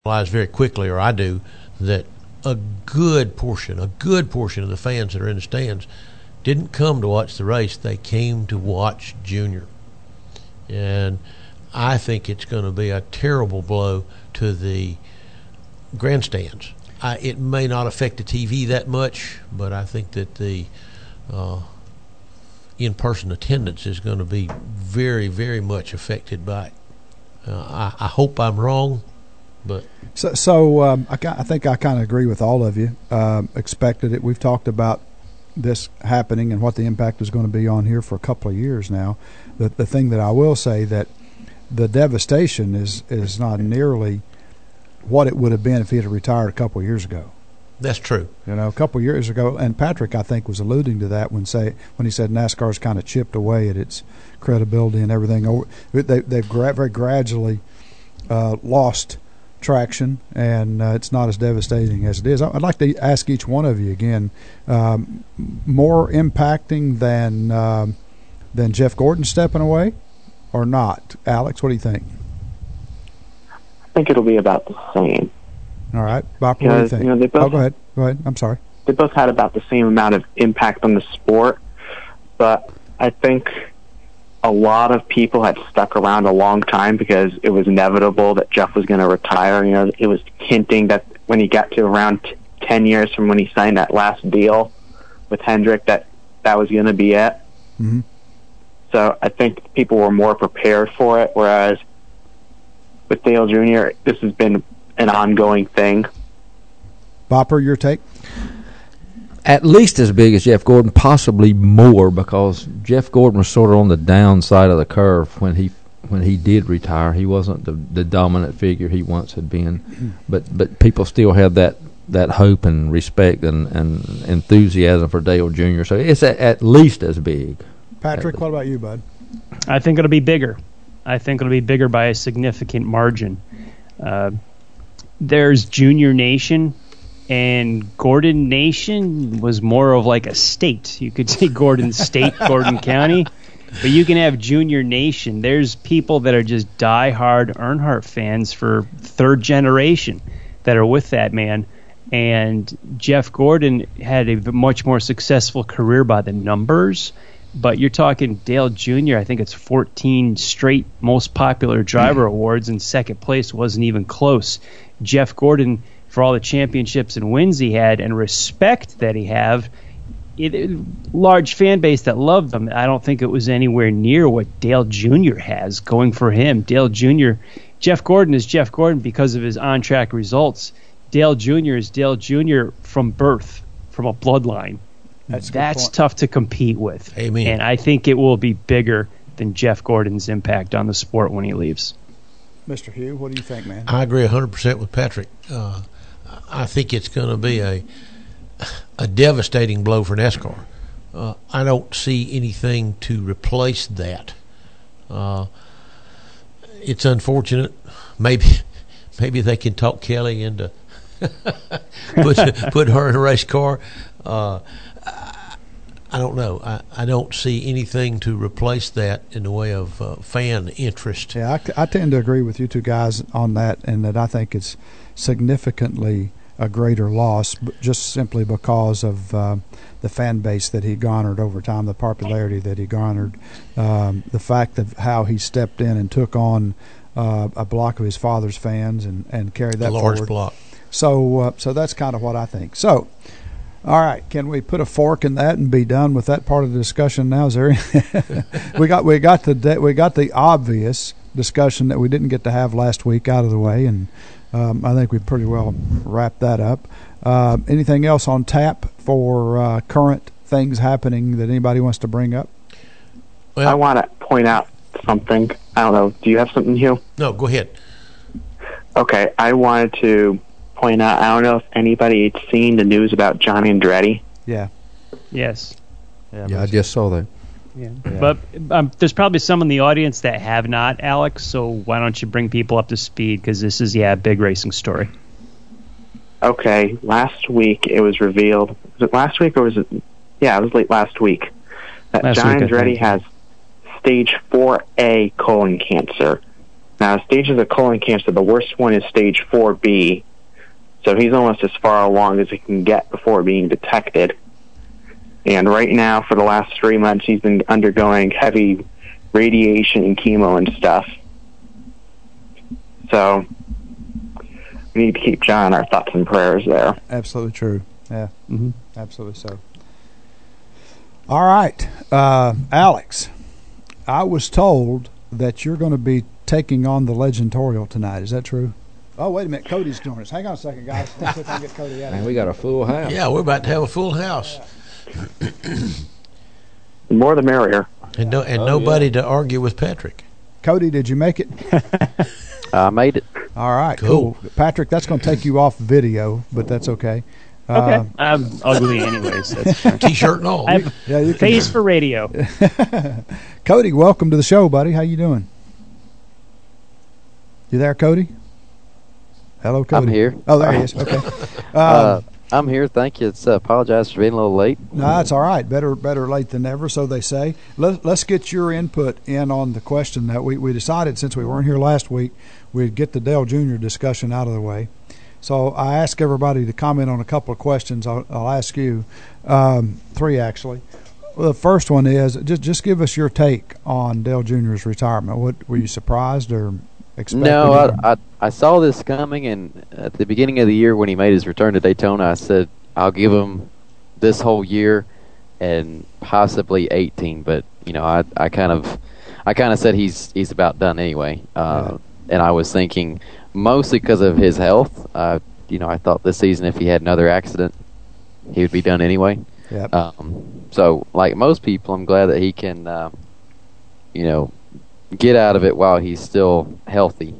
realize very quickly, or I do, that a good portion of the fans that are in the stands didn't come to watch the race. They came to watch Junior. And I think it's going to be a terrible blow to the grandstands. It may not affect the TV that much, but I think that the in-person attendance is going to be very, very much affected by it. I hope I'm wrong, but I think I kind of agree with all of you. Expected it. We've talked about this happening and what the impact is going to be on here for a couple of years now. The thing that I will say that the devastation is not nearly what it would have been if he had retired a couple of years ago. That's true. A couple of years ago, and Patrick, I think, was alluding to that when he said NASCAR's kind of chipped away at its credibility and everything. They've very gradually lost traction, and it's not as devastating as it is. I'd like to ask each one of you again, more impacting than Jeff Gordon stepping away or not? Alex, what do you think? I think it'll be about the same. All right. Bob, what do you think? They both, go ahead. I'm sorry. They both had about the same amount of impact on the sport, but I think a lot of people had stuck around a long time because it was inevitable that Jeff was going to retire. It was hinting that when he got to around 10 years from when he signed that last deal with Hendrick, that was going to be it. Mm-hmm. So I think people were more prepared for it, whereas with Dale Jr., this has been an ongoing thing. Bopper, your take? At least as big as Jeff Gordon, possibly more, because Jeff Gordon was sort of on the downside of the curve when he did retire. He wasn't the dominant figure he once had been, but people still had that hope and respect and enthusiasm for Dale Jr. So it's at least as big. Patrick, what about you, bud? I think it'll be bigger. I think it'll be bigger by a significant margin. There's Junior Nation, and Gordon Nation was more of like a state. You could say Gordon State, Gordon County, but you can have Junior Nation. There's people that are just die-hard Earnhardt fans for third generation that are with that man. And Jeff Gordon had a much more successful career by the numbers, but you're talking Dale Jr., I think it's 14 straight most popular driver awards, and second place wasn't even close. Jeff Gordon, for all the championships and wins he had and respect that he had, large fan base that loved him. I don't think it was anywhere near what Dale Jr. has going for him. Jeff Gordon is Jeff Gordon because of his on-track results. Dale Jr. is Dale Jr. from birth, from a bloodline. That's tough to compete with. Amen. And I think it will be bigger than Jeff Gordon's impact on the sport when he leaves. Mr. Hugh, what do you think, man? I agree 100% with Patrick. I think it's going to be a devastating blow for NASCAR. I don't see anything to replace that. It's unfortunate. Maybe they can talk Kelly into put her in a race car. I don't know. I don't see anything to replace that in the way of fan interest. Yeah, I tend to agree with you two guys on that, and that I think it's significantly a greater loss, just simply because of the fan base that he garnered over time, the popularity that he garnered, the fact of how he stepped in and took on a block of his father's fans and carried that forward. A large block. So that's kind of what I think. So, all right, can we put a fork in that and be done with that part of the discussion now? Is there we got the obvious discussion that we didn't get to have last week out of the way, and I think we pretty well wrapped that up. Anything else on tap for current things happening that anybody wants to bring up? Well, I want to point out something. I don't know. Do you have something, Hugh? No, go ahead. Okay, I wanted to point out, I don't know if anybody had seen the news about Johnny Andretti. Yeah. Yes. Yeah, I just saw that. Yeah. But there's probably some in the audience that have not, Alex, so why don't you bring people up to speed, because this is, a big racing story. Okay, last week it was revealed. Was it last week or was it? Yeah, it was late last week. That Johnny Andretti has stage 4A colon cancer. Now, stages of colon cancer, the worst one is stage 4B. So he's almost as far along as he can get before being detected. And right now, for the last 3 months, he's been undergoing heavy radiation and chemo and stuff. So we need to keep John our thoughts and prayers there. Absolutely true. Yeah, absolutely so. All right, Alex, I was told that you're going to be taking on the Legendtorial tonight. Is that true? Oh, wait a minute. Cody's joining us. Hang on a second, guys. Let's see if I can get Cody out of Man, here. we got a full house. Yeah, we're about to have a full house. The more the merrier. And nobody to argue with Patrick. Cody, did you make it? I made it. All right, Cool. cool. Patrick, that's going to take you off video, but that's okay. Okay. I'm ugly anyways. That's fine. T-shirt and all. I have Yeah, you can. face for radio. Cody, welcome to the show, buddy. How you doing? You there, Cody? Hello, Cody. I'm here. Oh, there he is. Okay. I'm here. Thank you. Apologize for being a little late. No, that's all right. Better late than never, so they say. Let's get your input in on the question that we decided, since we weren't here last week, we'd get the Dale Jr. discussion out of the way. So I ask everybody to comment on a couple of questions. I'll ask you, 3 actually. Well, the first one is just give us your take on Dale Jr.'s retirement. What were you surprised or expected? No, I saw this coming, and at the beginning of the year when he made his return to Daytona, I said I'll give him this whole year and possibly 18. But I kind of said he's about done anyway. And I was thinking mostly because of his health. I thought this season if he had another accident, he would be done anyway. Yep. So like most people, I'm glad that he can, get out of it while he's still healthy.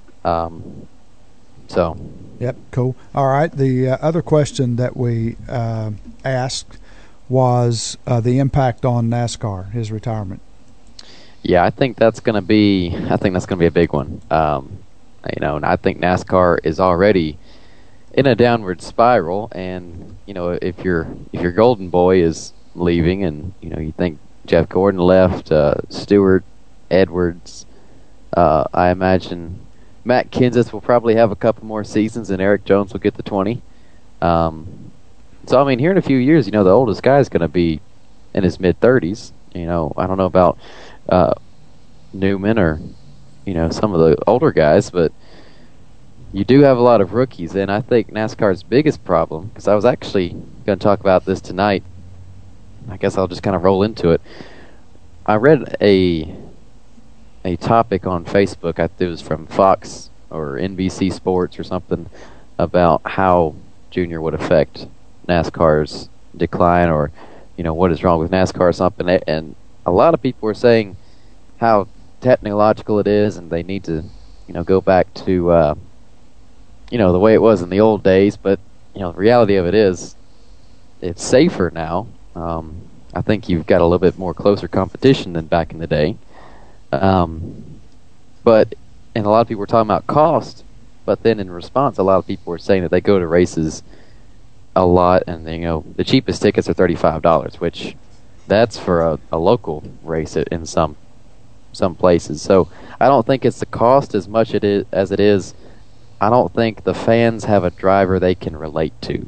Yep, cool. All right. The other question that we asked was the impact on NASCAR, his retirement. Yeah, I think that's going to be a big one. And I think NASCAR is already in a downward spiral, and if your golden boy is leaving, and you think Jeff Gordon left, Stewart, Edwards, I imagine Matt Kenseth will probably have a couple more seasons, and Eric Jones will get the 20. So I mean, here in a few years, the oldest guy is going to be in his mid-30s. I don't know about Newman or some of the older guys, but you do have a lot of rookies, and I think NASCAR's biggest problem, because I was actually going to talk about this tonight, I guess I'll just kind of roll into it. I read a topic on Facebook, I think it was from Fox or NBC Sports or something, about how Junior would affect NASCAR's decline, or what is wrong with NASCAR or something, and a lot of people were saying how technological it is, and they need to go back to the way it was in the old days. But the reality of it is it's safer now. I think you've got a little bit more closer competition than back in the day. But a lot of people were talking about cost, but then in response a lot of people were saying that they go to races a lot, and the cheapest tickets are $35, which that's for a local race in some places. So I don't think it's the cost as much as it is. I don't think the fans have a driver they can relate to.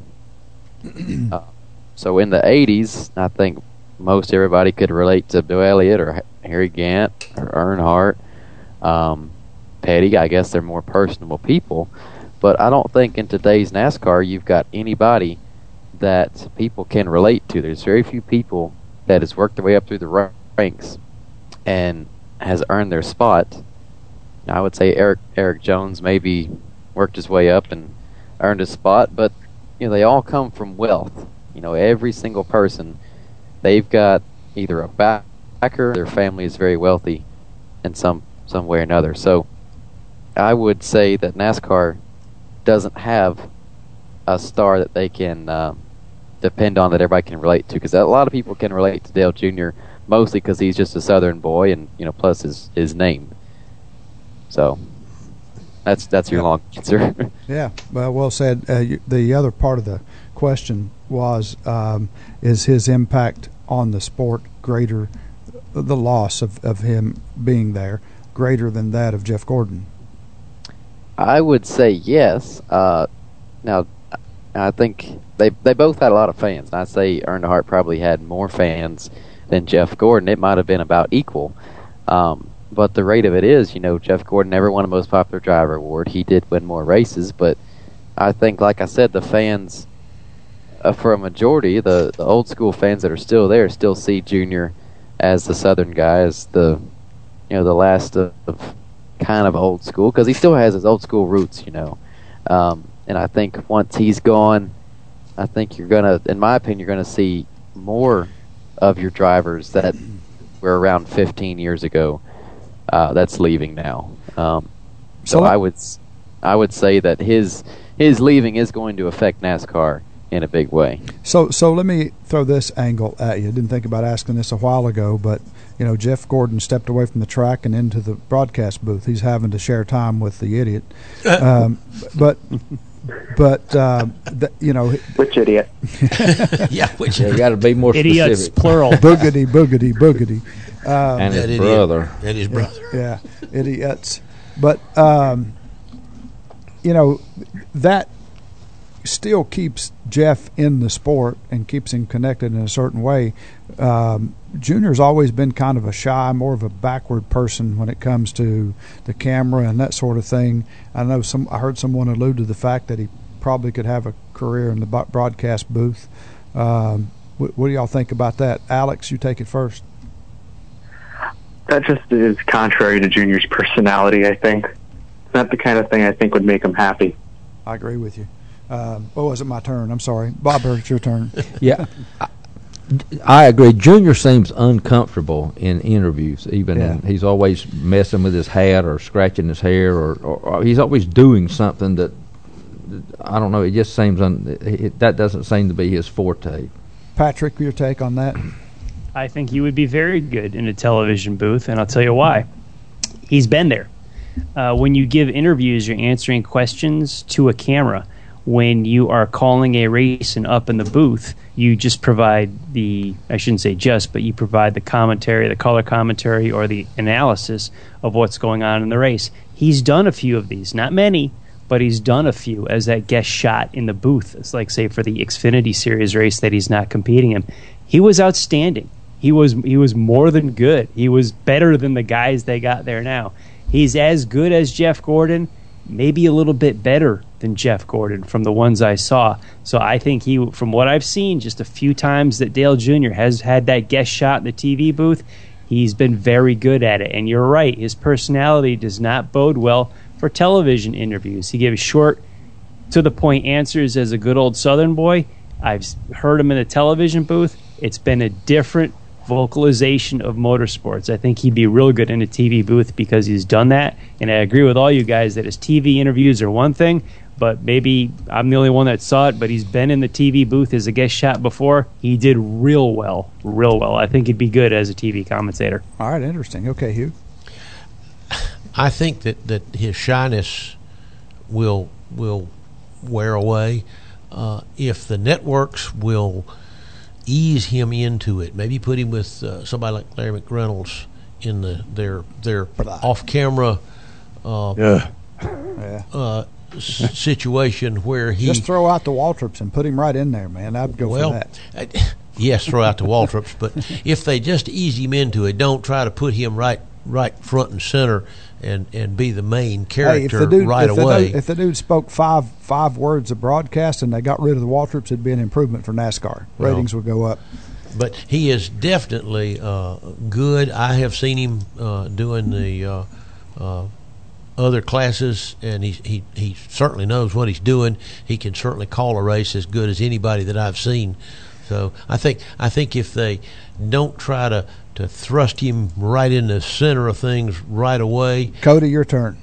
So in the 80s, I think most everybody could relate to Bill Elliott or Harry Gant or Earnhardt. Petty, I guess they're more personable people. But I don't think in today's NASCAR you've got anybody that people can relate to. There's very few people that has worked their way up through the ranks and has earned their spot. I would say Eric Jones maybe worked his way up and earned his spot, but they all come from wealth. Every single person, they've got either a backer, their family is very wealthy in some way or another. So I would say that NASCAR doesn't have a star that they can depend on, that everybody can relate to, because a lot of people can relate to Dale Jr. mostly because he's just a Southern boy, and plus his name. So that's your long answer. Yeah, well said. The other part of the question was, is his impact on the sport greater, the loss of him being there, greater than that of Jeff Gordon? I would say yes. Now, I think they both had a lot of fans. And I'd say Earnhardt probably had more fans than Jeff Gordon. It might have been about equal. But the rate of it is, Jeff Gordon never won a Most Popular Driver award. He did win more races, but I think, like I said, the fans, for a majority, the old school fans that are still there, still see Junior as the Southern guy, as the last of kind of old school, because he still has his old school roots, And I think once he's gone, I think in my opinion, you're gonna see more of your drivers that were around 15 years ago that's leaving now. So I would say that his leaving is going to affect NASCAR in a big way. So let me throw this angle at you. I didn't think about asking this a while ago, but Jeff Gordon stepped away from the track and into the broadcast booth. He's having to share time with the idiot. But which idiot? Yeah, which You got to be more Idiots, specific. plural. boogity. And his that brother. And his brother. Yeah, idiots. But that still keeps Jeff in the sport and keeps him connected in a certain way. Junior's always been kind of a shy, more of a backward person when it comes to the camera and that sort of thing. I heard someone allude to the fact that he probably could have a career in the broadcast booth. What do y'all think about that? Alex, you take it first. That just is contrary to Junior's personality, I think. It's not the kind of thing I think would make him happy. I agree with you. Was it my turn? I'm sorry. Bob, it's your turn. Yeah, I agree. Junior seems uncomfortable in interviews, and he's always messing with his hat or scratching his hair, or he's always doing something that, I don't know, it just seems that doesn't seem to be his forte. Patrick, your take on that? I think he would be very good in a television booth, and I'll tell you why. He's been there. When you give interviews, you're answering questions to a camera. When you are calling a race and up in the booth, you just provide you provide the commentary, the color commentary, or the analysis of what's going on in the race. He's done a few of these, not many, but he's done a few as that guest shot in the booth. It's like, say, for the Xfinity Series race that he's not competing in. He was outstanding. He was more than good. He was better than the guys they got there now. He's as good as Jeff Gordon, maybe a little bit better than Jeff Gordon from the ones I saw. So I think from what I've seen, just a few times that Dale Jr. has had that guest shot in the TV booth, he's been very good at it. And you're right, his personality does not bode well for television interviews. He gives short, to-the-point answers as a good old Southern boy. I've heard him in a television booth. It's been a different vocalization of motorsports. I think he'd be real good in a TV booth because he's done that. And I agree with all you guys that his TV interviews are one thing, but maybe I'm the only one that saw it, but he's been in the TV booth as a guest shot before. He did real well. I think he'd be good as a TV commentator. All right, interesting. Okay, Hugh. I think that his shyness will wear away if the networks will ease him into it. Maybe put him with somebody like Larry McReynolds in their off-camera situation where he just throw out the Waltrips and put him right in there, man. I'd go for that. Yes, throw out the Waltrips, but if they just ease him into it, don't try to put him right front and center and be the main character away. If the dude spoke five words of broadcast and they got rid of the Waltrips, it'd be an improvement for NASCAR. Ratings would go up. But he is definitely good. I have seen him doing the other classes, and he certainly knows what he's doing. He can certainly call a race as good as anybody that I've seen. So I think if they don't try to thrust him right in the center of things right away. Cody, your turn.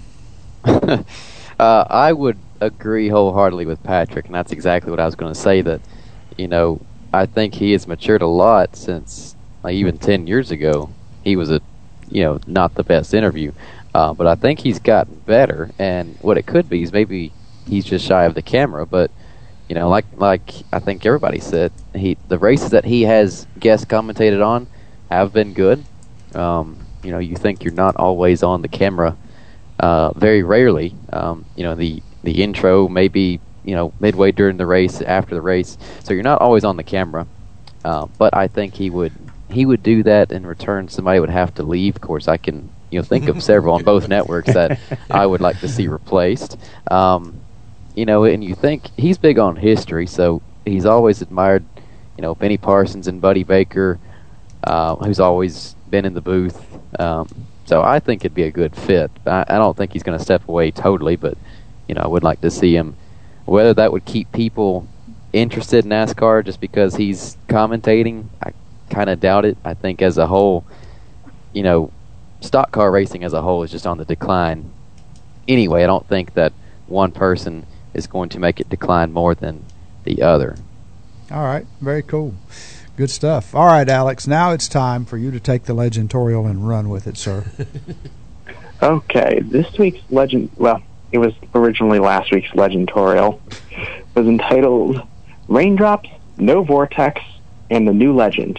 I would agree wholeheartedly with Patrick, and that's exactly what I was going to say, that, I think he has matured a lot since even 10 years ago. He was not the best interview, but I think he's gotten better, and what it could be is maybe he's just shy of the camera, but like I think everybody said, the races that he has guest commentated on have been good. you think you're not always on the camera. Very rarely, the intro, maybe midway during the race, after the race, so you're not always on the camera. But I think he would do that in return. Somebody would have to leave. Of course, I can think of several on both networks that I would like to see replaced. And you think he's big on history, so he's always admired, Benny Parsons and Buddy Baker, who's always been in the booth. So I think it'd be a good fit. I don't think he's going to step away totally, but I would like to see him. Whether that would keep people interested in NASCAR just because he's commentating, I kind of doubt it. I think as a whole, stock car racing as a whole is just on the decline. Anyway, I don't think that one person is going to make it decline more than the other. All right, very cool. Good stuff. All right, Alex, now it's time for you to take the Legendtorial and run with it, sir. Okay, this week's Legend, well, it was originally last week's Legendtorial, was entitled Raindrops, No Vortex, and the New Legend.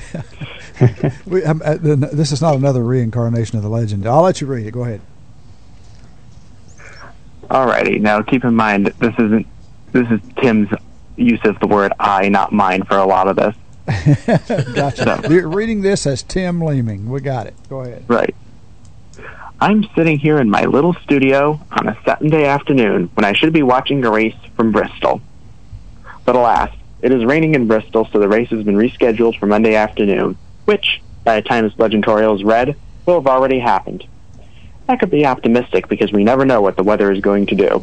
This is not another reincarnation of the legend. I'll let you read it. Go ahead. Alrighty, now keep in mind, this is Tim's use of the word I, not mine, for a lot of this. Gotcha. So, you're reading this as Tim Leeming. We got it. Go ahead. Right. I'm sitting here in my little studio on a Saturday afternoon when I should be watching a race from Bristol. But alas, it is raining in Bristol, so the race has been rescheduled for Monday afternoon, which, by the time this Legendtorial is read, will have already happened. I could be optimistic because we never know what the weather is going to do.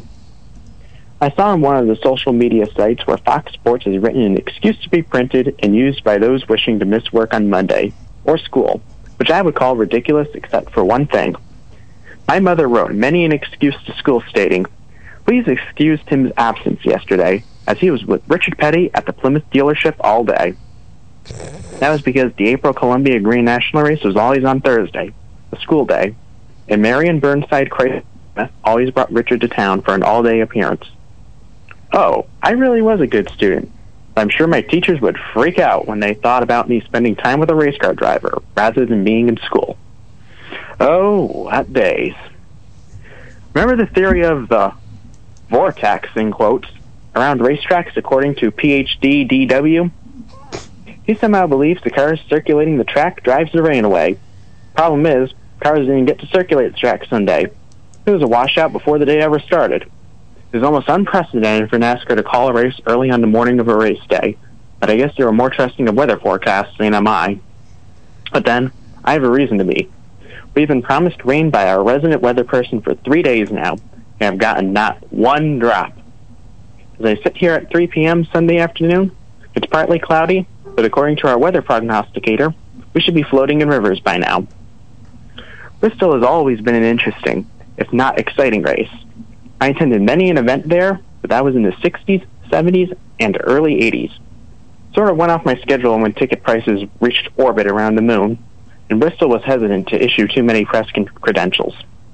I saw on one of the social media sites where Fox Sports has written an excuse to be printed and used by those wishing to miss work on Monday, or school, which I would call ridiculous except for one thing. My mother wrote many an excuse to school stating, "Please excuse Tim's absence yesterday, as he was with Richard Petty at the Plymouth dealership all day." That was because the April Columbia Green National Race was always on Thursday, a school day, and Marion Burnside Chrysler always brought Richard to town for an all-day appearance. Oh, I really was a good student. I'm sure my teachers would freak out when they thought about me spending time with a race car driver rather than being in school. Oh, what days. Remember the theory of the vortex, in quotes, around racetracks according to PhD DW? He somehow believes the cars circulating the track drives the rain away. Problem is, cars didn't get to circulate the track Sunday. It was a washout before the day ever started. It was almost unprecedented for NASCAR to call a race early on the morning of a race day, but I guess they were more trusting of weather forecasts than am I. But then, I have a reason to be. We've been promised rain by our resident weather person for 3 days now, and have gotten not one drop. As I sit here at 3 p.m. Sunday afternoon, it's partly cloudy, but according to our weather prognosticator, we should be floating in rivers by now. Bristol has always been an interesting, if not exciting race. I attended many an event there, but that was in the 60s, 70s, and early 80s. Sort of went off my schedule when ticket prices reached orbit around the moon, and Bristol was hesitant to issue too many press credentials.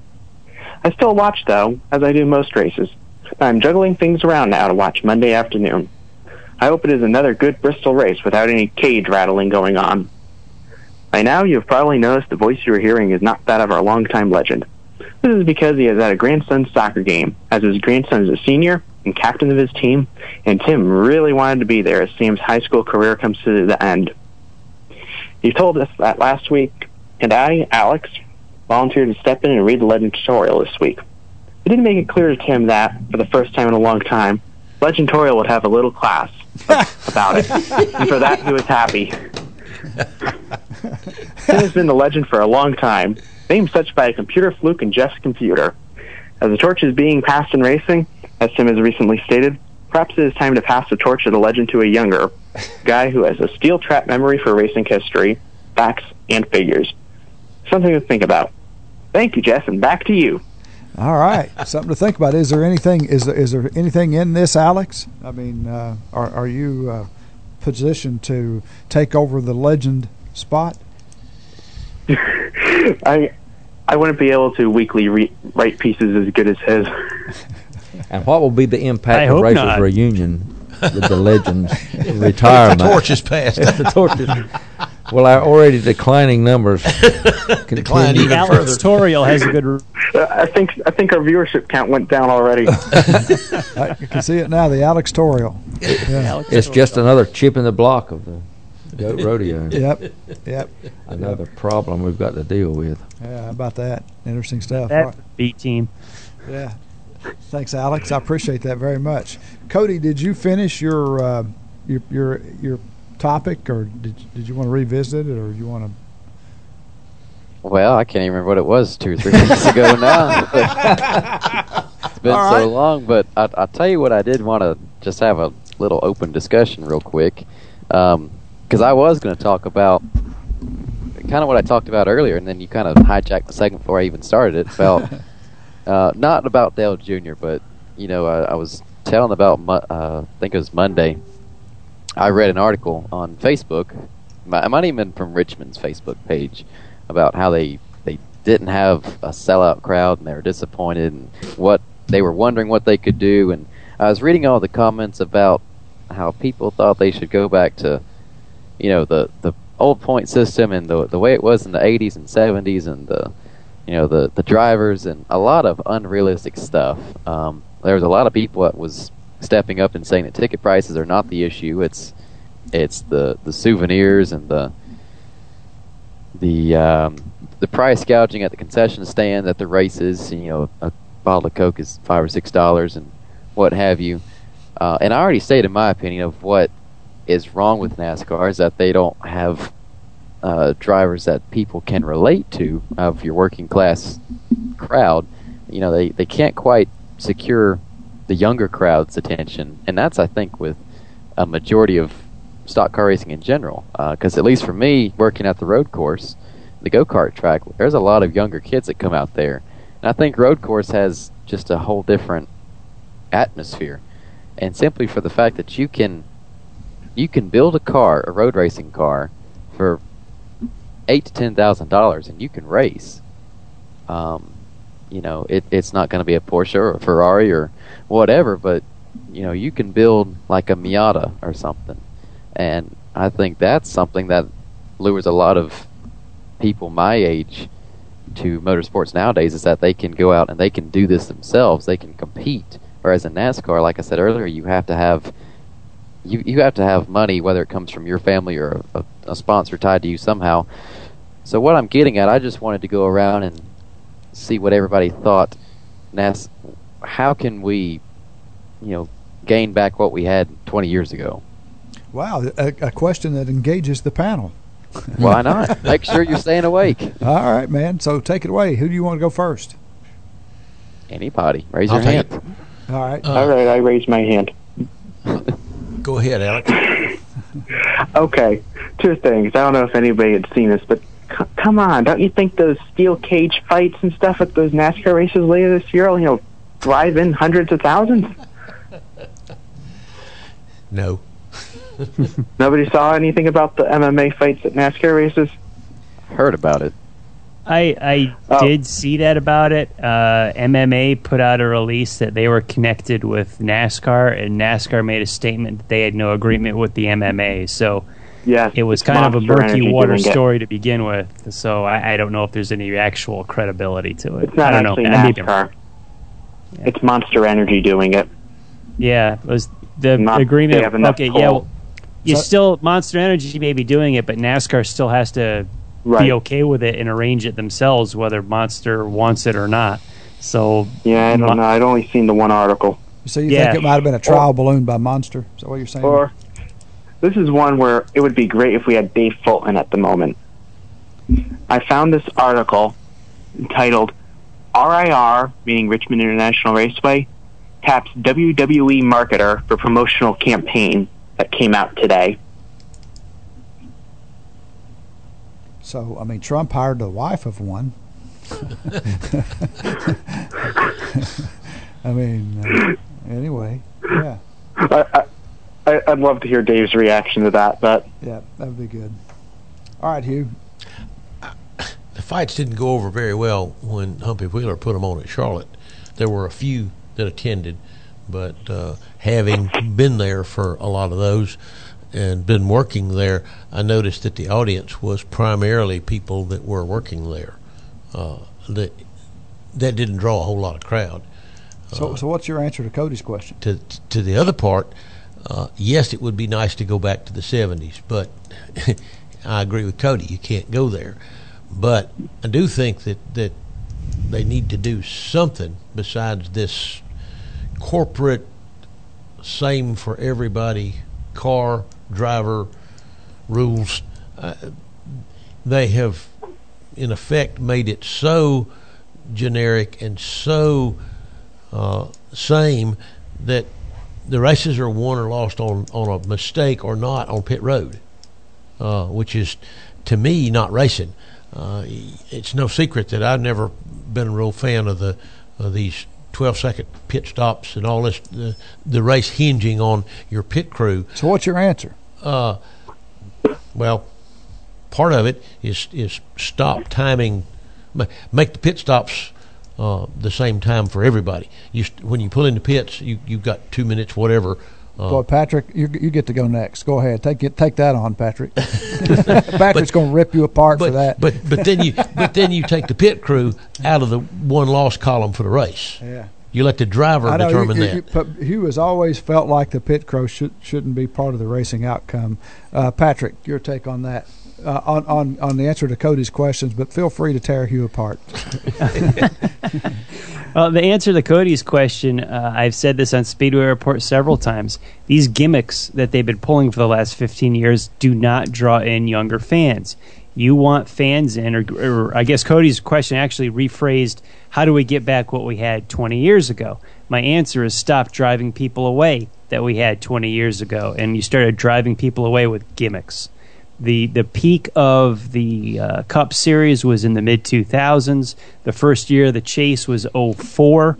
I still watch, though, as I do most races. I'm juggling things around now to watch Monday afternoon. I hope it is another good Bristol race without any cage rattling going on. By now, you have probably noticed the voice you are hearing is not that of our longtime legend. This is because he is at a grandson's soccer game, as his grandson is a senior and captain of his team, and Tim really wanted to be there as Sam's high school career comes to the end. He told us that last week, and I, Alex, volunteered to step in and read the Legendtorial this week. I didn't make it clear to Tim that, for the first time in a long time, Legendtorial would have a little class about it, and for that he was happy. Tim has been the legend for a long time, named such by a computer fluke in Jeff's computer. As the torch is being passed in racing, as Tim has recently stated, perhaps it is time to pass the torch of the legend to a younger guy who has a steel trap memory for racing history, facts, and figures. Something to think about. Thank you, Jeff, and back to you. All right, something to think about. Is there anything in this, Alex? I mean, are you positioned to take over the legend spot? I wouldn't be able to weekly write pieces as good as his. And what will be the impact of Racers not. Reunion with the legends retirement? The torch is passed. The torch is. Well, our already declining numbers Decline continue. even Alex further. Toriel has a good. I think our viewership count went down already. I can see it now. The Alex Toriel. Yeah. Alex It's Toriel. just another chip in the block of the goat rodeo. Yep. Another problem we've got to deal with. Yeah, how about that? Interesting stuff. That All right. B team. Yeah. Thanks, Alex. I appreciate that very much. Cody, did you finish your topic, or did you want to revisit it, or you want to? Well, I can't even remember what it was 2 or 3 weeks ago now. It's been All so right. long, but I'll tell you what I did want to just have a little open discussion real quick. Because I was going to talk about kind of what I talked about earlier, and then you kind of hijacked the segment before I even started it. Not about Dale Jr., but, I was telling about, I think it was Monday, I read an article on Facebook, it might have even been from Richmond's Facebook page, about how they didn't have a sellout crowd and they were disappointed and what they were wondering what they could do. And I was reading all the comments about how people thought they should go back to, the old point system and the way it was in the 80s and 70s and the drivers and a lot of unrealistic stuff. There was a lot of people that was stepping up and saying that ticket prices are not the issue. It's the souvenirs and the price gouging at the concession stand at the races. A bottle of Coke is $5 or $6 and what have you. And I already stated my opinion of what is wrong with NASCAR is that they don't have drivers that people can relate to of your working class crowd. They can't quite secure the younger crowd's attention, and that's, I think, with a majority of stock car racing in general. Because at least for me, working at the road course, the go-kart track, there's a lot of younger kids that come out there. And I think road course has just a whole different atmosphere. And simply for the fact that you can build a road racing car, for $8,000 to $10,000, and you can race. It's not going to be a Porsche or a Ferrari or whatever, but you can build like a Miata or something. And I think that's something that lures a lot of people my age to motorsports nowadays, is that they can go out and they can do this themselves. They can compete. Whereas in NASCAR, like I said earlier, you have to have money, whether it comes from your family or a sponsor tied to you somehow. So what I'm getting at, I just wanted to go around and see what everybody thought. How can we, gain back what we had 20 years ago? Wow, a question that engages the panel. Why not? Make sure you're staying awake. All right, man. So take it away. Who do you want to go first? Anybody. Raise your I'll take hand. All right. All right, I raised my hand. Go ahead, Alex. Okay, 2 things. I don't know if anybody had seen this, but come on, don't you think those steel cage fights and stuff at those NASCAR races later this year will, drive in hundreds of thousands? No. Nobody saw anything about the MMA fights at NASCAR races? Heard about it. I did see that about it. MMA put out a release that they were connected with NASCAR, and NASCAR made a statement that they had no agreement with the MMA. So Yes, it was it's kind of a Monster murky Energy water doing it. story to begin with. So I don't know if there's any actual credibility to it. It's not I don't actually know. Maybe I'm- NASCAR. Yeah. It's Monster Energy doing it. Yeah, it was the Not- agreement. they have enough Okay, pull. yeah. Well, So- Monster Energy may be doing it, but NASCAR still has to Right. be okay with it and arrange it themselves, whether Monster wants it or not. So Yeah, I don't know. I'd only seen the one article. So you Yeah. think it might have been a trial balloon by Monster? Is that what you're saying? Or this is one where it would be great if we had Dave Fulton at the moment. I found this article entitled RIR, meaning Richmond International Raceway, taps WWE marketer for promotional campaign, that came out today. So, I mean, Trump hired the wife of one. I mean, anyway, yeah, I'd love to hear Dave's reaction to that, but yeah, that would be good. All right, Hugh. The fights didn't go over very well when Humpy Wheeler put them on at Charlotte. There were a few that attended, but having been there for a lot of those, and been working there, I noticed that the audience was primarily people that were working there. That didn't draw a whole lot of crowd. So what's your answer to Cody's question? To the other part, yes, it would be nice to go back to the 70s, but I agree with Cody. You can't go there. But I do think that they need to do something besides this corporate, same for everybody, car, driver rules. They have, in effect, made it so generic and so same that the races are won or lost on a mistake or not on pit road, which is, to me, not racing. It's no secret that I've never been a real fan of these 12-second pit stops and all this, the race hinging on your pit crew. So what's your answer? Well, part of it is stop timing, make the pit stops the same time for everybody. When you pull into pits, you've got 2 minutes, whatever. Boy, Patrick, you get to go next. Go ahead, take that on, Patrick. Patrick's going to rip you apart for that. But then you take the pit crew out of the one loss column for the race. Yeah. You let the driver determine that. Hugh has always felt like the pit crew shouldn't be part of the racing outcome. Patrick, your take on that? On the answer to Cody's questions, but feel free to tear Hugh apart. The answer to Cody's question, I've said this on Speedway Report several times. These gimmicks that they've been pulling for the last 15 years do not draw in younger fans. You want fans in, or I guess Cody's question actually rephrased, how do we get back what we had 20 years ago? My answer is stop driving people away that we had 20 years ago, and you started driving people away with gimmicks. The peak of the Cup Series was in the mid-2000s. The first year of the Chase was 2004.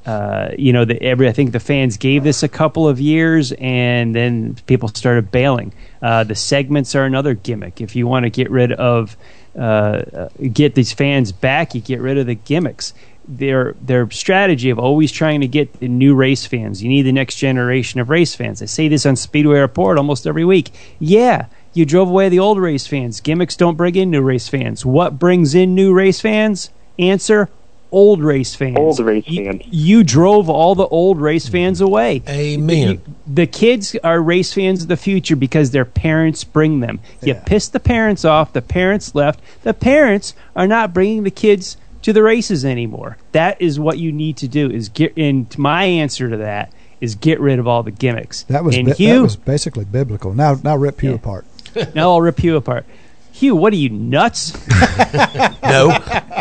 I think the fans gave this a couple of years, and then people started bailing. The segments are another gimmick. If you want to get rid of get these fans back, you get rid of the gimmicks. Their strategy of always trying to get the new race fans. You need the next generation of race fans. I say this on Speedway Report almost every week. Yeah. You drove away the old race fans. Gimmicks don't bring in new race fans. What brings in new race fans? Answer, old race fans. Old race fans. You drove all the old race fans away. Amen. The kids are race fans of the future because their parents bring them. You Yeah. pissed the parents off. The parents left. The parents are not bringing the kids to the races anymore. That is what you need to do. And my answer to that is get rid of all the gimmicks. That was basically biblical. Now rip Hugh apart. Now I'll rip you apart. Hugh, what are you, nuts? No.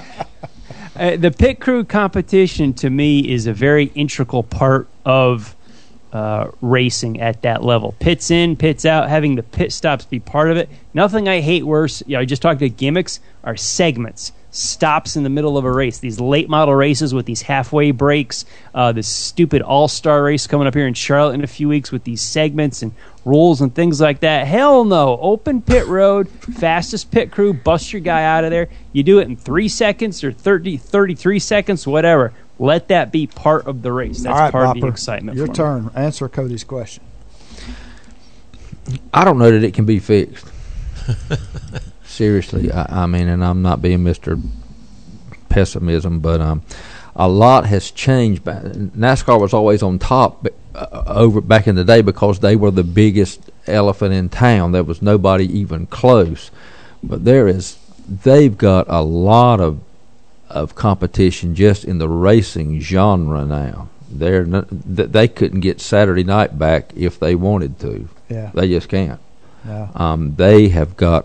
The pit crew competition, to me, is a very integral part of racing at that level. Pits in, pits out, having the pit stops be part of it. Nothing I hate worse, I just talked about gimmicks, are segments. Stops in the middle of a race. These late model races with these halfway breaks. This stupid all-star race coming up here in Charlotte in a few weeks with these segments and rules and things like that. Hell no. Open pit road, fastest pit crew, bust your guy out of there. You do it in 3 seconds or 33 seconds, whatever. Let that be part of the race. That's all right, part Bopper, of the excitement. Your for turn. me. Answer Cody's question. I don't know that it can be fixed. Seriously, I mean, and I'm not being Mr. Pessimism, but a lot has changed. NASCAR was always on top over back in the day because they were the biggest elephant in town. There was nobody even close. But they've got a lot of competition just in the racing genre now. They couldn't get Saturday night back if they wanted to. Yeah, they just can't. Yeah. They have got.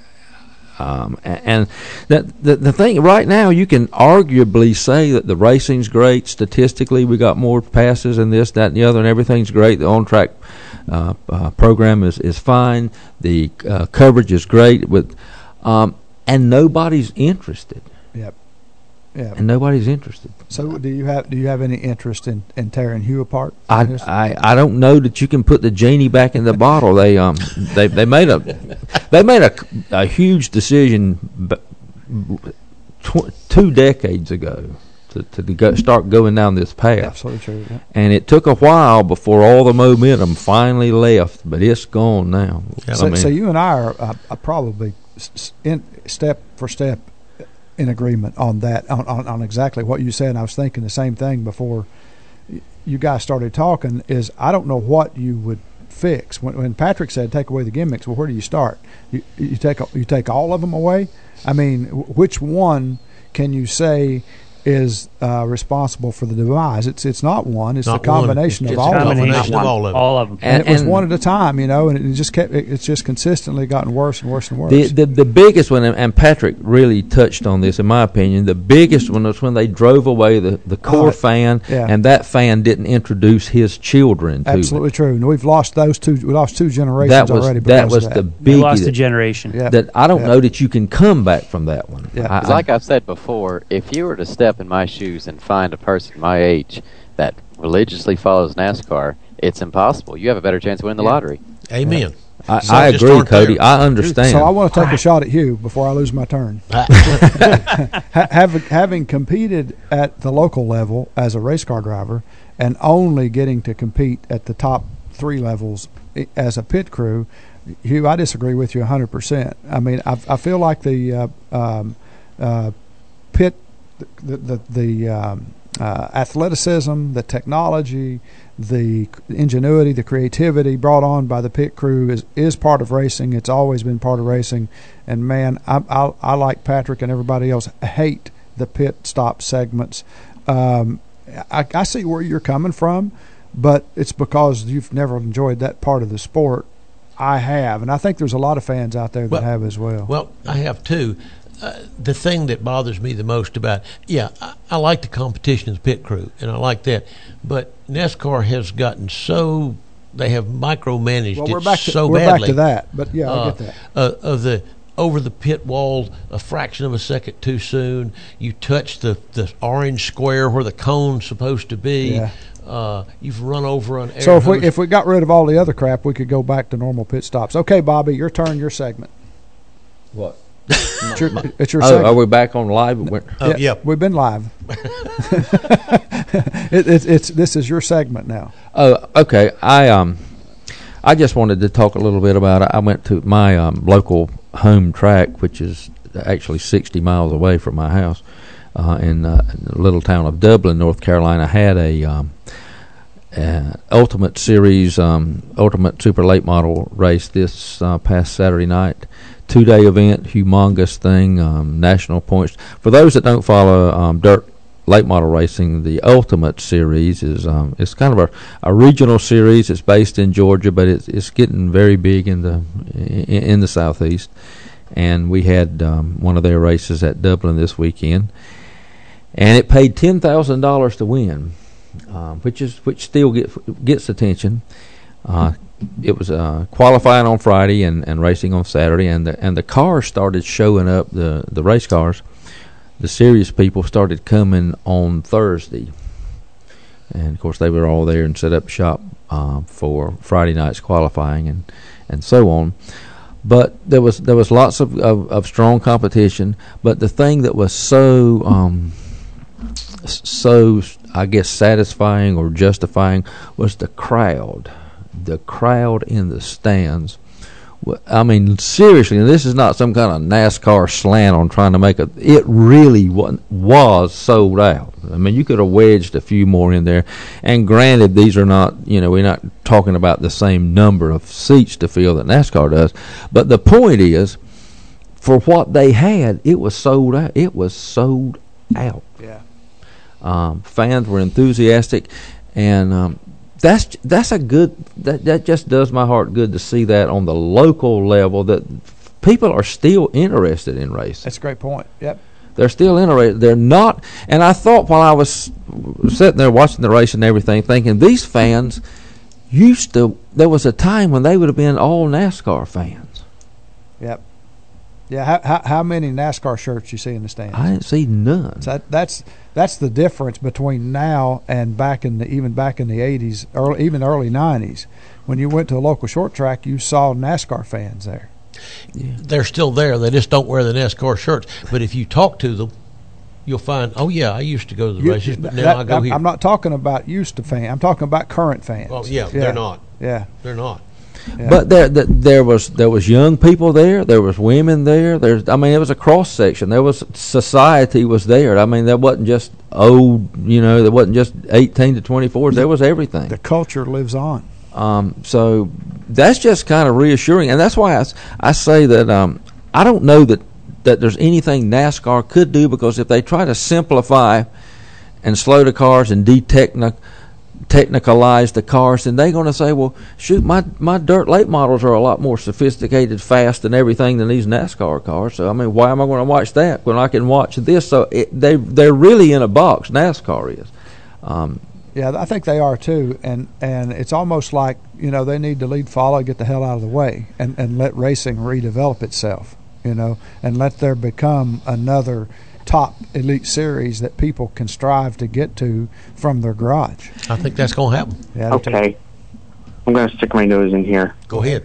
And the thing right now, you can arguably say that the racing's great. Statistically, we got more passes and this, that, and the other, and everything's great. The on-track program is fine. The coverage is great, and nobody's interested. Yep. Yeah. And nobody's interested. So do you have any interest in tearing Hugh apart? I don't know that you can put the genie back in the bottle. They made a huge decision 2 decades ago start going down this path. Absolutely true. Yeah. And it took a while before all the momentum finally left, but it's gone now. Yeah. So you and I are probably step for step in agreement on that, on exactly what you said. And I was thinking the same thing before you guys started talking. Is I don't know what you would fix when Patrick said take away the gimmicks. Well, where do you start? You take all of them away. I mean, which one can you say is responsible for the demise? It's not one. It's the combination of all of them. All of them. And it was one at a time, and it just kept. It's just consistently gotten worse and worse and worse. The biggest one, and Patrick really touched on this, in my opinion. The biggest one was when they drove away the core fan, and that fan didn't introduce his children to Absolutely it. true. And we've lost those two. We lost two generations already. That was the big. We lost a generation. Yeah. That I don't know that you can come back from that one. Yeah. Like I've said before, if you were to step in my shoes and find a person my age that religiously follows NASCAR, it's impossible. You have a better chance of winning the lottery. Amen. I agree, Cody. There. I understand. So I want to take a shot at Hugh before I lose my turn. Having competed at the local level as a race car driver and only getting to compete at the top 3 levels as a pit crew, Hugh, I disagree with you 100%. I mean, I feel like the pit, the athleticism, the technology, the ingenuity, the creativity brought on by the pit crew is part of racing. It's always been part of racing. And, man, I like Patrick and everybody else, hate the pit stop segments. I see where you're coming from, but it's because you've never enjoyed that part of the sport. I have, and I think there's a lot of fans out there that have as well. Well, I have too. The thing that bothers me the most about, I like the competition as pit crew, and I like that. But NASCAR has gotten so, they have micromanaged so badly. We're back to that, but I get that. Of the over the pit wall a fraction of a second too soon. You touch the orange square where the cone's supposed to be. Yeah. You've run over an air So hose. if we got rid of all the other crap, we could go back to normal pit stops. Okay, Bobby, your turn, your segment. What? It's your segment. Are we back on live? Yeah. We've been live. This is your segment now. Oh, okay. I just wanted to talk a little bit about it. I went to my local home track, which is actually 60 miles away from my house, in the little town of Dublin, North Carolina. Had a Ultimate Series, Ultimate Super Late Model race this past Saturday night. 2-day event, humongous thing, national points. For those that don't follow dirt late model racing, the Ultimate Series is it's kind of a regional series. It's based in Georgia, but it's getting very big in the southeast. And we had one of their races at Dublin this weekend, and it paid $10,000 to win, which still gets attention. It was qualifying on Friday and racing on Saturday, and the cars started showing up. The race cars, the serious people started coming on Thursday, and of course they were all there and set up shop for Friday night's qualifying and so on. But there was lots of strong competition. But the thing that was so I guess satisfying or justifying was the crowd. The crowd in the stands. I mean, seriously, and this is not some kind of NASCAR slant on trying to make it really was sold out. I mean, you could have wedged a few more in there. And granted, these are not, we're not talking about the same number of seats to fill that NASCAR does. But the point is, for what they had, it was sold out. It was sold out. Yeah. Fans were enthusiastic, and that's a good. That just does my heart good to see that on the local level that people are still interested in racing. That's a great point. Yep. They're still interested. They're not. And I thought while I was sitting there watching the race and everything, thinking these fans used to. There was a time when they would have been all NASCAR fans. Yep. Yeah. How many NASCAR shirts you see in the stands? I didn't see none. So that's the difference between now and even back in the 80s, even early 90s. When you went to a local short track, you saw NASCAR fans there. Yeah. They're still there. They just don't wear the NASCAR shirts. But if you talk to them, you'll find, oh yeah, I used to go to the races, but now I go here. I'm not talking about used to fans. I'm talking about current fans. Oh yeah, they're not. Yeah, they're not. Yeah. But there was young people there. There was women there. It was a cross section. There was society was there. I mean, there wasn't just old. There wasn't just 18 to 24s. There was everything. The culture lives on. So that's just kind of reassuring, and that's why I say that I don't know that there's anything NASCAR could do, because if they try to simplify and slow the cars and technicalize the cars, then they're going to say, well, shoot, my dirt late models are a lot more sophisticated, fast, and everything than these NASCAR cars. So, I mean, why am I going to watch that when I can watch this? So they're really in a box, NASCAR is. Yeah, I think they are too, and it's almost like, they need to lead follow, get the hell out of the way, and let racing redevelop itself, and let there become another top elite series that people can strive to get to from their garage. I think that's going to happen. Yeah, okay. I'm going to stick my nose in here. Go ahead.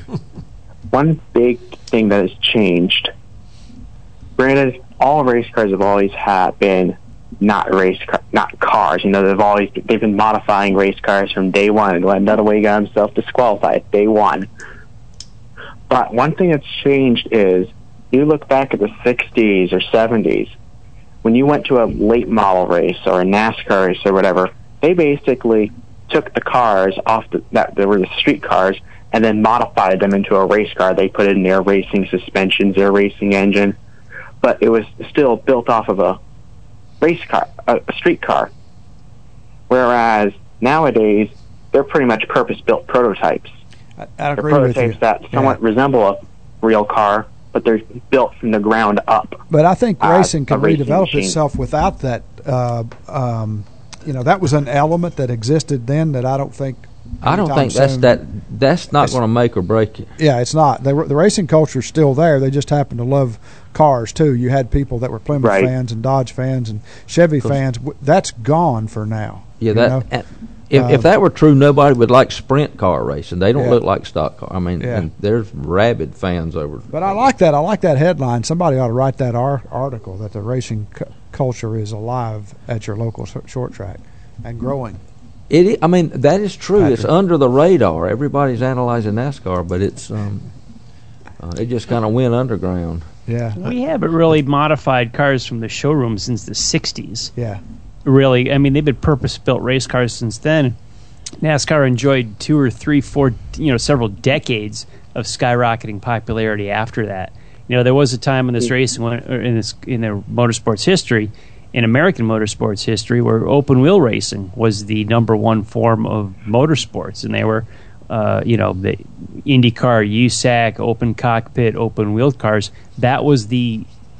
One big thing that has changed, granted, all race cars have always been not cars. They've been modifying race cars from day one, and another way he got himself disqualified, day one. But one thing that's changed is, you look back at the 60s or 70s, when you went to a late model race or a NASCAR race or whatever, they basically took the cars that were the street cars and then modified them into a race car. They put in their racing suspensions, their racing engine, but it was still built off of a race car, a street car. Whereas nowadays, they're pretty much purpose-built prototypes. I agree they're with you. prototypes that somewhat resemble a real car, but they're built from the ground up. But I think racing can redevelop machine. itself without that. That was an element that existed then that I don't think. That's not going to make or break it. Yeah, it's not. The racing culture is still there. They just happen to love cars too. You had people that were Plymouth fans and Dodge fans and Chevy fans. That's gone for now. Yeah, if that were true, nobody would like sprint car racing. They don't look like stock car. I mean, and there's rabid fans over. But I like that. I like that headline. Somebody ought to write that article that the racing culture is alive at your local short track and growing. That is true. Patrick. It's under the radar. Everybody's analyzing NASCAR, but it's it just kind of went underground. Yeah, we haven't really modified cars from the showroom since the '60s. Yeah. Really, they've been purpose-built race cars since then. NASCAR enjoyed 2 or 3, 4, several decades of skyrocketing popularity after that. There was a time in this racing, in the motorsports history, in American motorsports history, where open-wheel racing was the number one form of motorsports, and they were, the IndyCar, USAC, open cockpit, open-wheel cars. That was the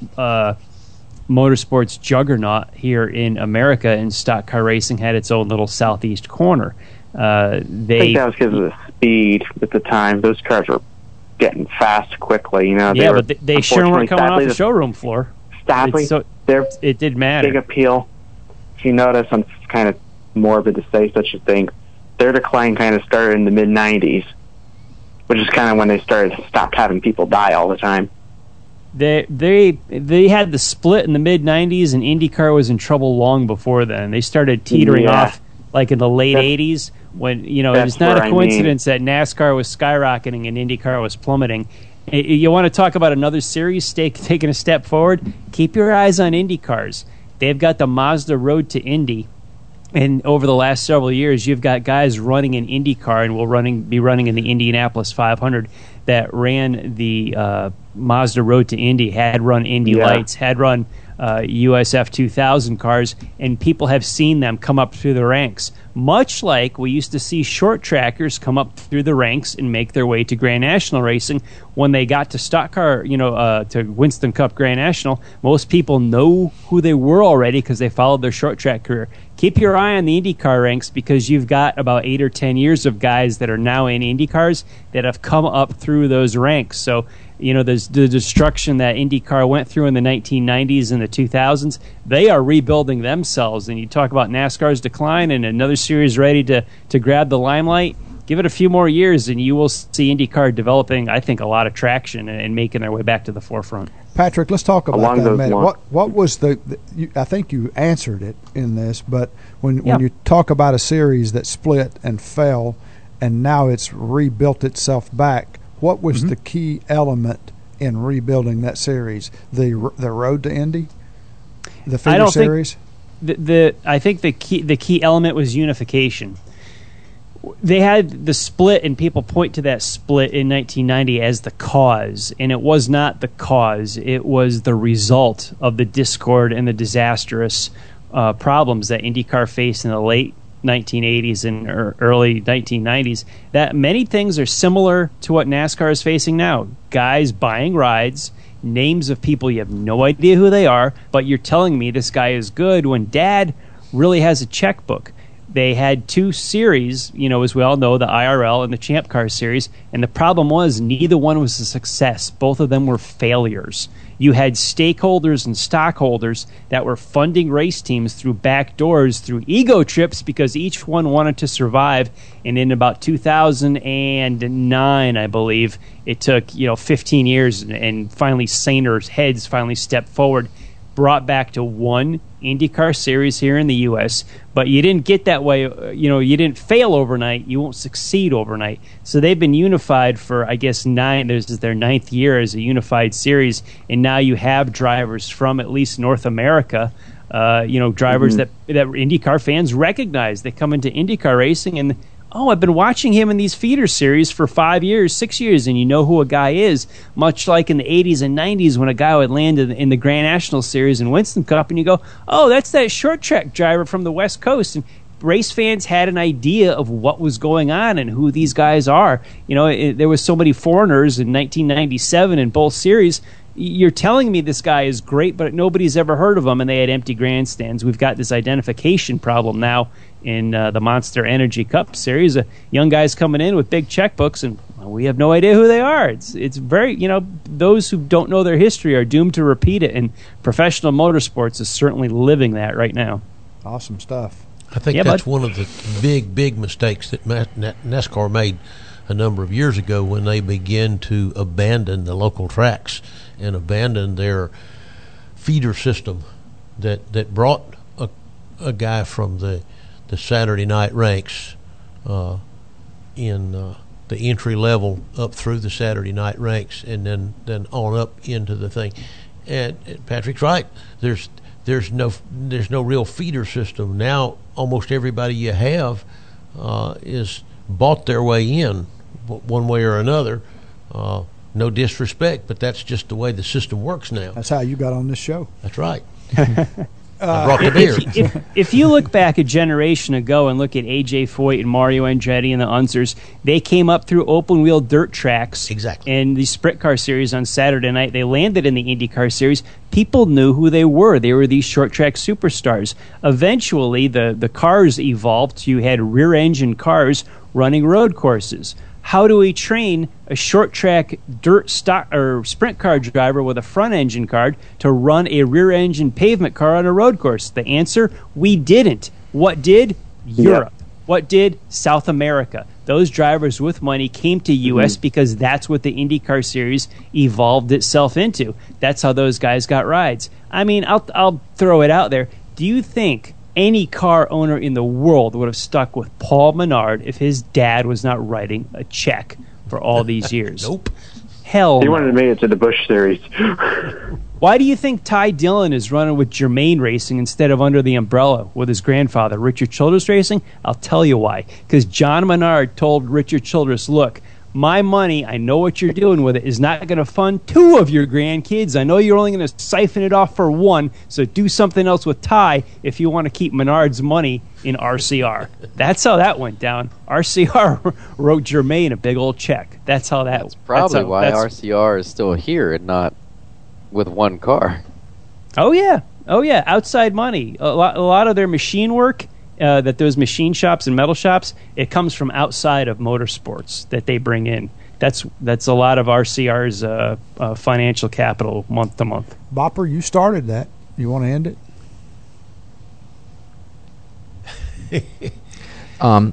motorsports juggernaut here in America, and stock car racing had its own little southeast corner. I think that was because of the speed at the time. Those cars were getting fast quickly. But they sure weren't coming off the showroom floor. Sadly, it did matter. Big appeal. If you notice, I'm kind of morbid to say such a thing. Their decline kind of started in the mid-'90s, which is kind of when they stopped having people die all the time. They had the split in the mid-'90s, and IndyCar was in trouble long before then. They started teetering off like in the late '80s, when it's not a coincidence that NASCAR was skyrocketing and IndyCar was plummeting. You want to talk about another series taking a step forward? Keep your eyes on IndyCars. They've got the Mazda Road to Indy, and over the last several years, you've got guys running an IndyCar and will be running in the Indianapolis 500 that ran the Mazda Road to Indy, had run Indy Lights, had run USF 2000 cars, and people have seen them come up through the ranks. Much like we used to see short trackers come up through the ranks and make their way to Grand National racing. When they got to stock car, to Winston Cup Grand National, most people know who they were already because they followed their short track career. Keep your eye on the IndyCar ranks, because you've got about 8 or 10 years of guys that are now in IndyCars that have come up through those ranks. So, there's the destruction that IndyCar went through in the 1990s and the 2000s. They are rebuilding themselves. And you talk about NASCAR's decline and another series ready to grab the limelight. Give it a few more years, and you will see IndyCar developing, I think, a lot of traction and making their way back to the forefront. Patrick, let's talk about Along that a those minute. lines. What was I think you answered it in this, but when Yeah. you talk about a series that split and fell, and now it's rebuilt itself back, what was the key element in rebuilding that series? The road to Indy, the feeder series. I think the key element was unification. They had the split, and people point to that split in 1990 as the cause, and it was not the cause. It was the result of the discord and the disastrous problems that IndyCar faced in the late 1980s and early 1990s. That many things are similar to what NASCAR is facing now. Guys buying rides, names of people you have no idea who they are, but you're telling me this guy is good when Dad really has a checkbook. They had two series, as we all know, the IRL and the Champ Car series, and the problem was neither one was a success. Both of them were failures. You had stakeholders and stockholders that were funding race teams through back doors, through ego trips, because each one wanted to survive. And in about 2009, I believe, it took 15 years, and finally saner heads finally stepped forward, brought back to one IndyCar series here in the U.S., but you didn't get that way. You didn't fail overnight. You won't succeed overnight. So they've been unified for, I guess, this is their 9th year as a unified series, and now you have drivers from at least North America, drivers that IndyCar fans recognize. They come into IndyCar racing and, I've been watching him in these feeder series for 5 years, 6 years, and you know who a guy is, much like in the 80s and 90s when a guy would land in the Grand National Series and Winston Cup, and you go, that's that short track driver from the West Coast. And race fans had an idea of what was going on and who these guys are. There was so many foreigners in 1997 in both series. You're telling me this guy is great, but nobody's ever heard of him, and they had empty grandstands. We've got this identification problem now in the Monster Energy Cup Series. Young guys coming in with big checkbooks, and we have no idea who they are. It's very, those who don't know their history are doomed to repeat it, and professional motorsports is certainly living that right now. Awesome stuff. I think that's one of the big mistakes that NASCAR made a number of years ago when they began to abandon the local tracks and abandon their feeder system that brought a guy from the Saturday night ranks in the entry level up through the Saturday night ranks and then on up into the thing. And Patrick's right. There's no real feeder system now. Almost everybody you have is bought their way in one way or another. No disrespect, but that's just the way the system works now. That's how you got on this show. That's right. I brought the beer. If you look back a generation ago and look at A.J. Foyt and Mario Andretti and the Unsers, they came up through open-wheel dirt tracks. Exactly. And the Sprint Car Series on Saturday night, they landed in the IndyCar Series. People knew who they were. They were these short-track superstars. Eventually, the cars evolved. You had rear-engine cars running road courses. How do we train a short-track dirt stock or sprint car driver with a front-engine car to run a rear-engine pavement car on a road course? The answer, we didn't. What did? Europe. What did? South America. Those drivers with money came to U.S. because that's what the IndyCar Series evolved itself into. That's how those guys got rides. I mean, I'll throw it out there. Do you think any car owner in the world would have stuck with Paul Menard if his dad was not writing a check for all these years? Nope. Hell He no. wanted to make it to the Busch Series. Why do you think Ty Dillon is running with Germain Racing instead of under the umbrella with his grandfather, Richard Childress Racing? I'll tell you why. Because John Menard told Richard Childress, look, my money, I know what you're doing with it, is not going to fund 2 of your grandkids. I know you're only going to siphon it off for 1, so do something else with Ty if you want to keep Menard's money in RCR. That's how that went down. RCR wrote Germain a big old check. That's how that. That's probably why RCR is still here and not with one car. Oh yeah, outside money. A lot of their machine work. That those machine shops and metal shops, it comes from outside of motorsports that they bring in. That's a lot of RCR's financial capital month to month. Bopper, you started that. You want to end it?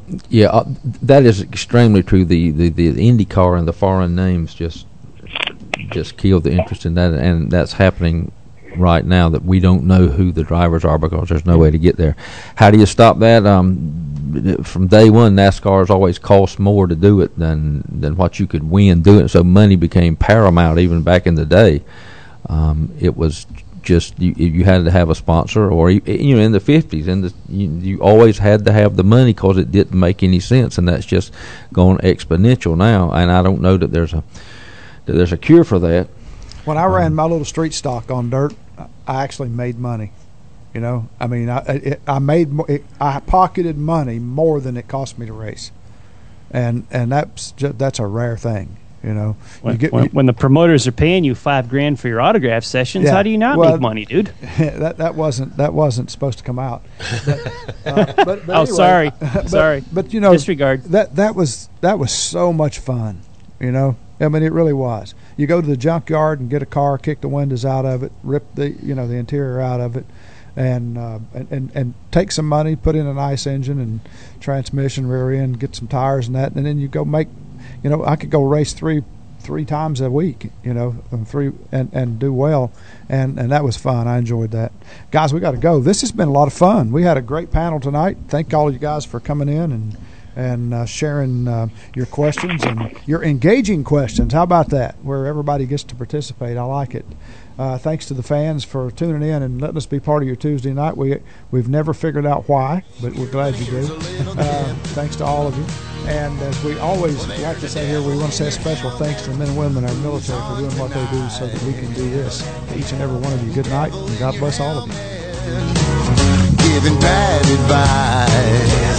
That is extremely true. The IndyCar and the foreign names just just killed the interest in that, and that's happening right now, that we don't know who the drivers are because there's no way to get there. How do you stop that? From day one, NASCAR has always cost more to do it than what you could win doing it. So money became paramount even back in the day. It was just you had to have a sponsor, or in the 50s, and you always had to have the money because it didn't make any sense, and that's just gone exponential now. And I don't know that there's a cure for that. When I ran my little street stock on dirt, I actually made money. I mean, I pocketed money more than it cost me to race, and that's a rare thing. When the promoters are paying you $5,000 for your autograph sessions, how do you not make money, dude? that wasn't supposed to come out. But oh, anyway, sorry. But disregard. That was so much fun. I mean, it really was. You go to the junkyard and get a car, kick the windows out of it, rip the interior out of it, and take some money, put in a nice engine and transmission, rear end, get some tires and that, and then you go make. I could go race three times a week, and do well, and that was fun. I enjoyed that. Guys, we got to go. This has been a lot of fun. We had a great panel tonight. Thank all of you guys for coming in and sharing your questions and your engaging questions. How about that? Where everybody gets to participate. I like it. Thanks to the fans for tuning in and letting us be part of your Tuesday night. We've never figured out why, but we're glad you did. Thanks to all of you. And as we always like to say here, we want to say a special thanks to the men and women in our military for doing what they do so that we can do this. To each and every one of you, good night, and God bless all of you. Giving bad advice.